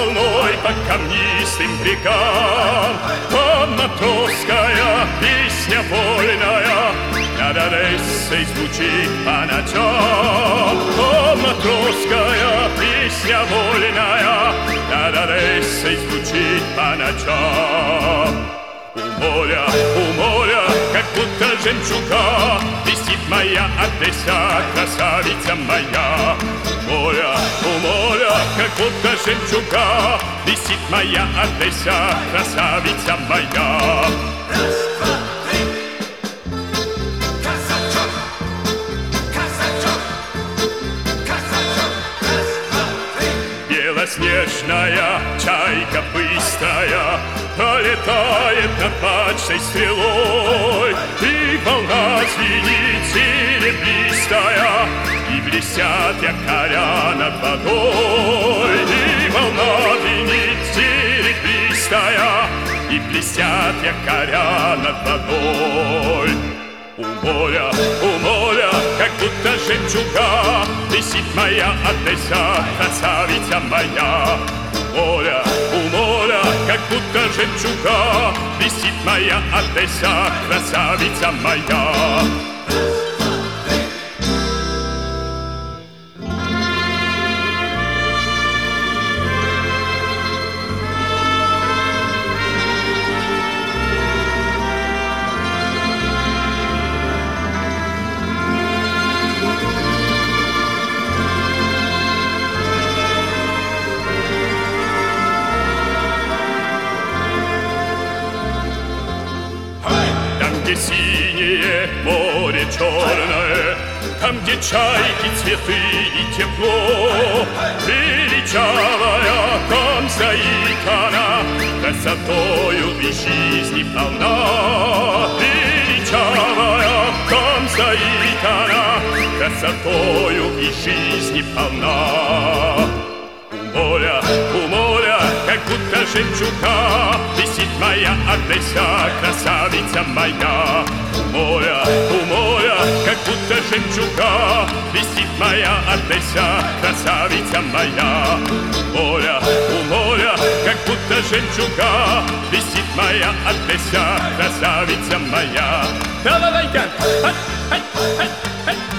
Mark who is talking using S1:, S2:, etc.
S1: волной по камнистым рекам. О, матросская песня вольная над Одессой звучит по ночам. О, матросская песня вольная над Одессой звучит по ночам. У моря, как будто жемчуга, висит моя Одесса, красавица моя. У моря, как будто жемчуга, висит моя Одесса, красавица моя.
S2: Раз, два, три. Казачок, казачок, казачок. Раз, два, три.
S1: Белоснежная чайка быстрая пролетает над мачтой стрелой, и волна звенит серебристая, и блестят якоря над водой. И волна звенит серебристая, и блестят якоря над водой. У моря, как будто жемчуга, висит моя Одесса, красавица моя. У моря, как будто жемчуга, висит моя Одесса, красавица моя. Где синее море черное, там, где чайки, цветы и тепло, величавая, там стоит она, красотою и жизни полна. Величавая, там стоит она, красотою и жизни полна. У моря, как будто жемчуга, висит моя Одесса, красавица моя. У моря, как будто жемчуга, висит моя Одесса, красавица моя. У моря, как будто жемчуга, висит моя Одесса, красавица моя. Давай-ка!